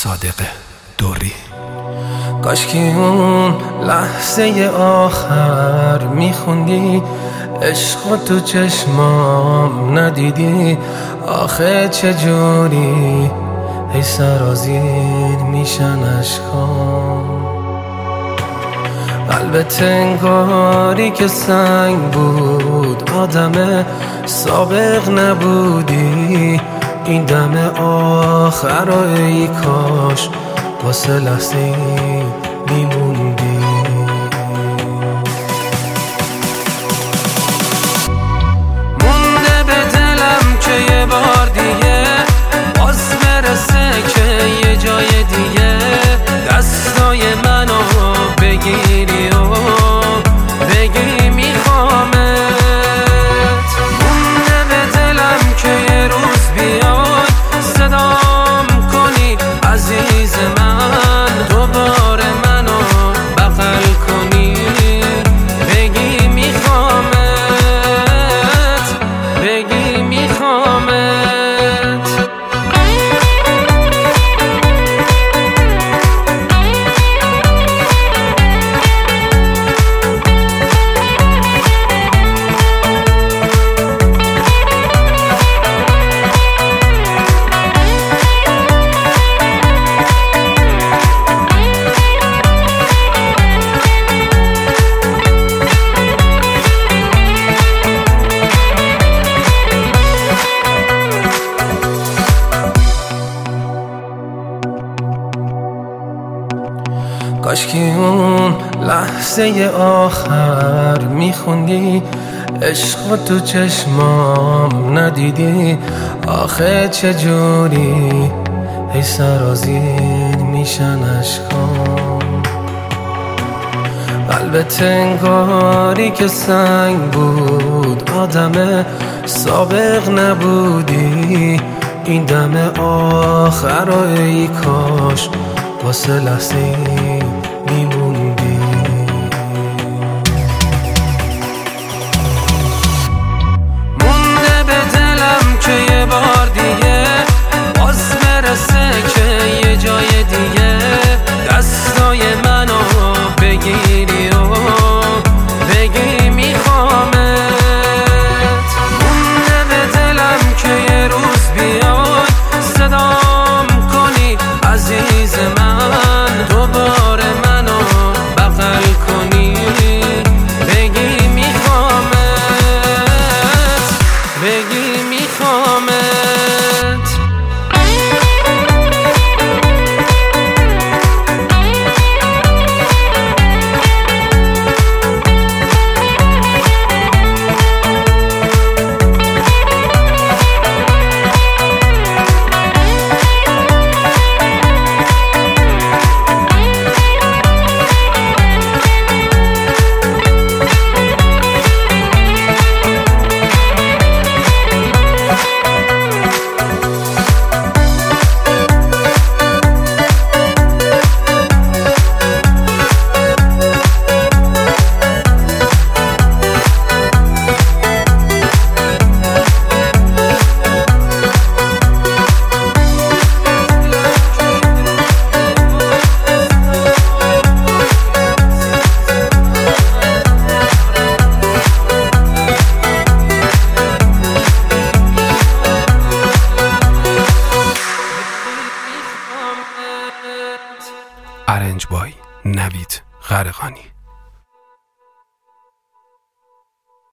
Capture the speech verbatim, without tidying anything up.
صادق دوری. کاشکی اون لحظه آخر میخوندی عشق تو چشمام ندیدی، آخه چجوری ای سرازیر میشن عشقام. قلبت انگاری که سنگ بود، آدم سابق نبودی، این دم آخر ای کاش واسه لحظه میموندی. مونده به دلم که یه بار دیگه باز برسه که یه جای دیگه دستای منو بگیری و بگی میخوامت. مونده به دلم که یه روز بیاد صدام کنی عزیز من، دوباره منو بغل کنی بگی میخوامت، بگی میخوامت. کاشکی اون لحظه آخر میخوندی عشق تو چشمام ندیدی، آخه چجوری ای سرازیر میشن عشقام. قلبت انگاری که سنگ بود، آدم سابق نبودی، این دم آخر ای کاش واسه لحظه میموندی. مونده به دلم که یه بار دیگه باز برسه که یه جای دیگه دستای منو بگیری و بگی میخوامت. مونده به دلم که یه روز بیاد صدام کنی عزیز من، دوباره منو بغل کنی بگی میخوامت، بگی میخوامت. ارنج بای نوید قرقانی.